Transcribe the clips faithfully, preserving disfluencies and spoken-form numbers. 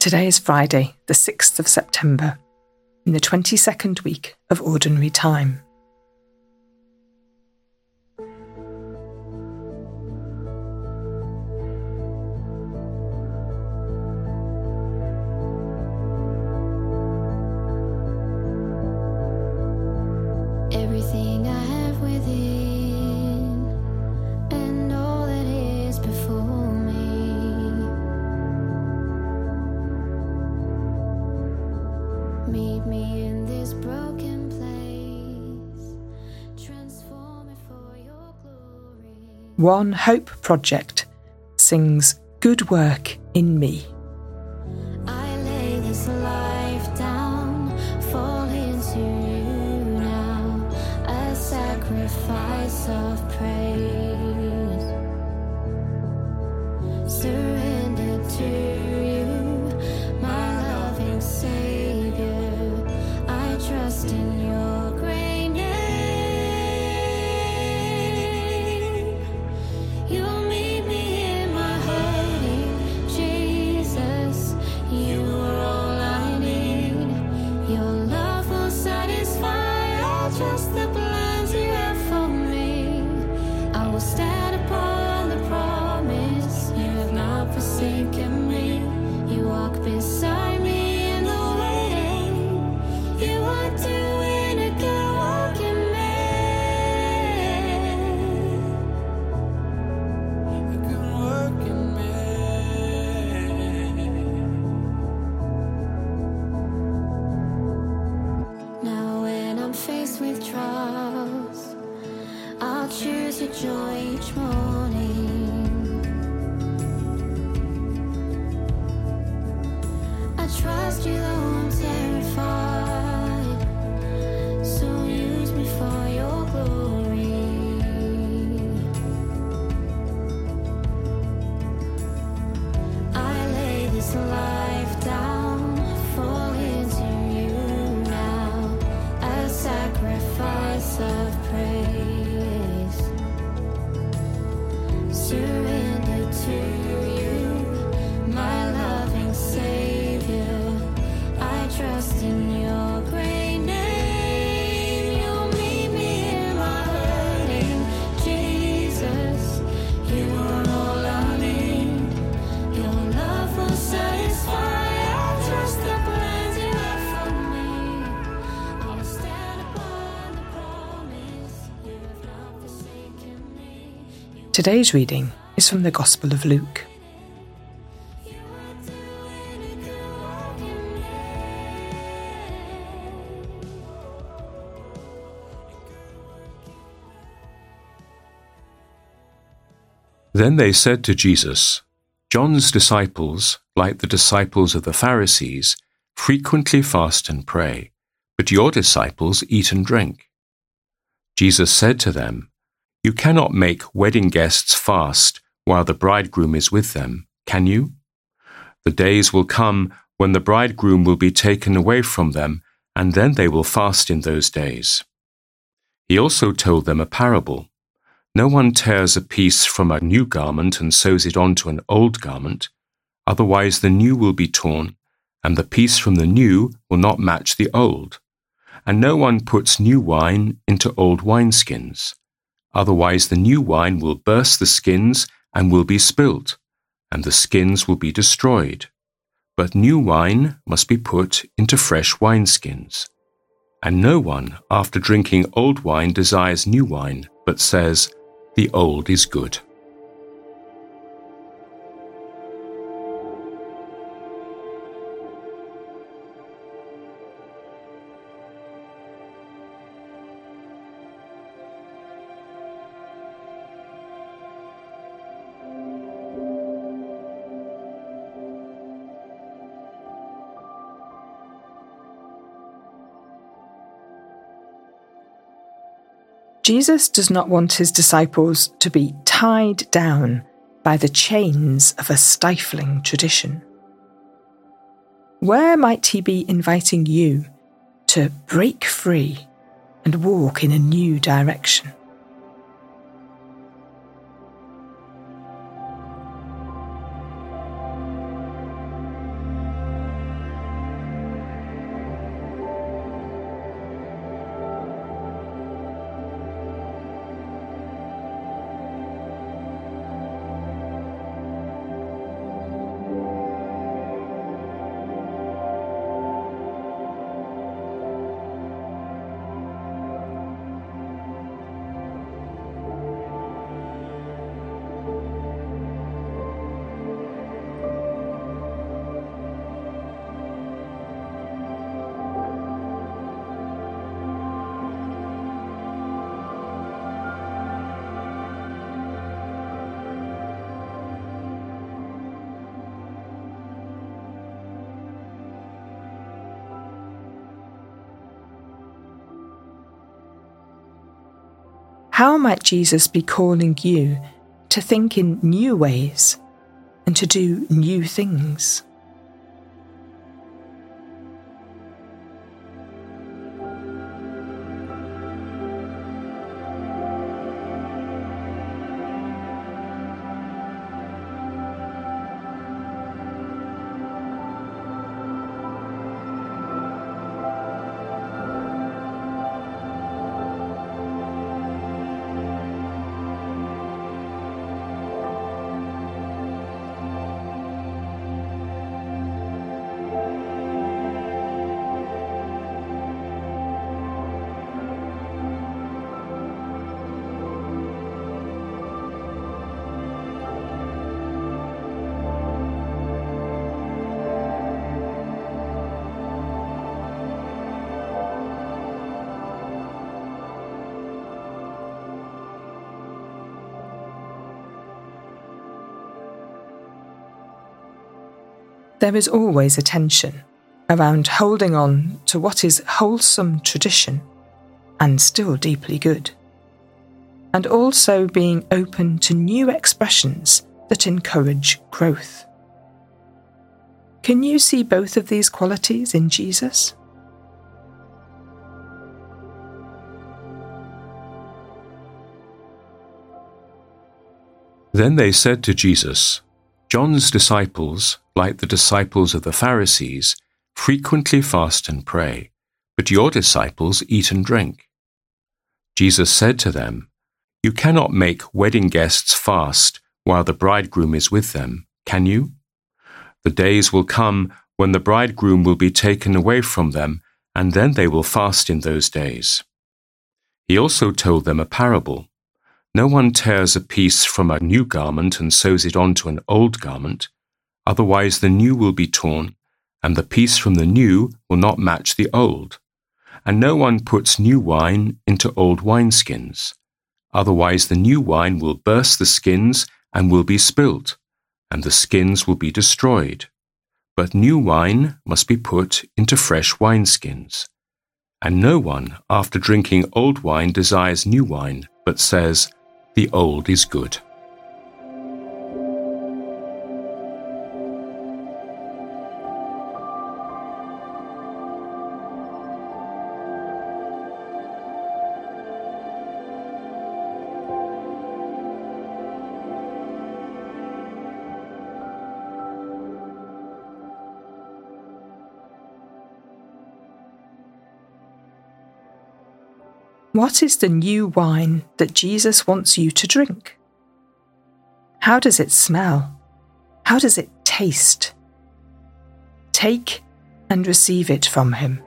Today is Friday, the sixth of September, in the twenty-second week of Ordinary Time. Everything I have within, and all that is before me, meet me in this broken place, transform it for your glory. One Hope Project sings Good Work in Me. I lay this life down, fall into you now, a sacrifice of praise, surrender to you, my loving Savior. I trust in your great name. You'll meet me in my hurting, Jesus. You are all I need. Your love will satisfy. I trust the plans you have for me. I will stand upon the promise. You have not forsaken me. You walk beside me in the way. You are doing a good work in me. A good work in me. Now when I'm faced with trials, I'll choose your joy each morning. I trust you though I'm terrified, so use me for your glory. I lay this life down, fall into you now, a sacrifice of praise, surrender to you, my loving Savior. I trust in your great name. You'll meet me in my hurting, Jesus. You are all I need. Your love will satisfy. I trust the plans you have for me. I will stand upon the promise. You have not forsaken me. Today's reading is from the Gospel of Luke. You are doing a good work in me. Then they said to Jesus, John's disciples, like the disciples of the Pharisees, frequently fast and pray, but your disciples eat and drink. Jesus said to them, You cannot make wedding guests fast while the bridegroom is with them, can you? The days will come when the bridegroom will be taken away from them, and then they will fast in those days. He also told them a parable. No one tears a piece from a new garment and sews it onto an old garment, otherwise the new will be torn, and the piece from the new will not match the old. And no one puts new wine into old wineskins, otherwise the new wine will burst the skins and will be spilt, and the skins will be destroyed. But new wine must be put into fresh wineskins. And no one, after drinking old wine, desires new wine, but says, The old is good. Jesus does not want his disciples to be tied down by the chains of a stifling tradition. Where might he be inviting you to break free and walk in a new direction? How might Jesus be calling you to think in new ways and to do new things? There is always a tension around holding on to what is wholesome tradition and still deeply good, and also being open to new expressions that encourage growth. Can you see both of these qualities in Jesus? Then they said to Jesus, John's disciples, like the disciples of the Pharisees, frequently fast and pray, but your disciples eat and drink. Jesus said to them, You cannot make wedding guests fast while the bridegroom is with them, can you? The days will come when the bridegroom will be taken away from them, and then they will fast in those days. He also told them a parable. No one tears a piece from a new garment and sews it onto an old garment, otherwise the new will be torn, and the piece from the new will not match the old. And no one puts new wine into old wineskins, otherwise the new wine will burst the skins and will be spilt, and the skins will be destroyed. But new wine must be put into fresh wineskins. And no one, after drinking old wine, desires new wine, but says, The old is good. What is the new wine that Jesus wants you to drink? How does it smell? How does it taste? Take and receive it from him.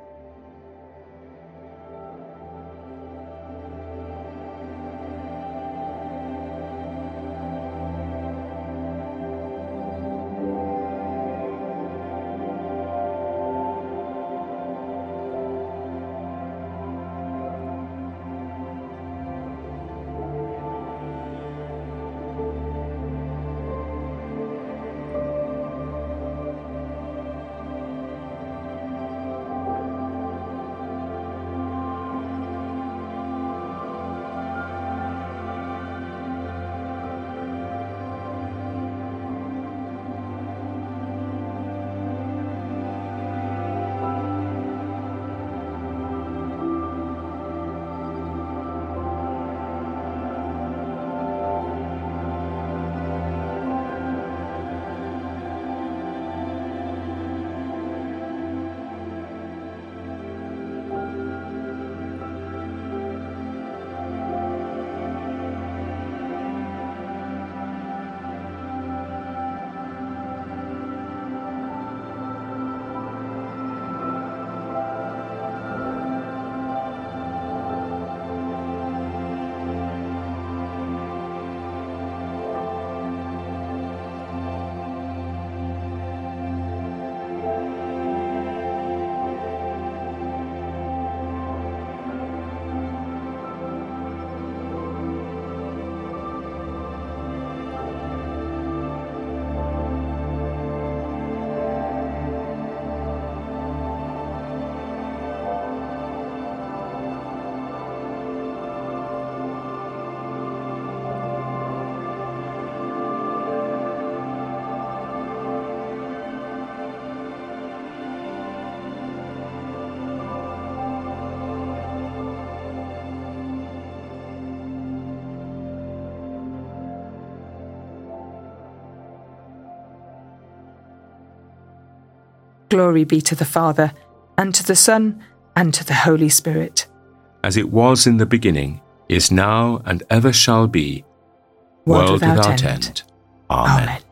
Glory be to the Father, and to the Son, and to the Holy Spirit. As it was in the beginning, is now, and ever shall be, world, World without, without end. end. Amen. Amen.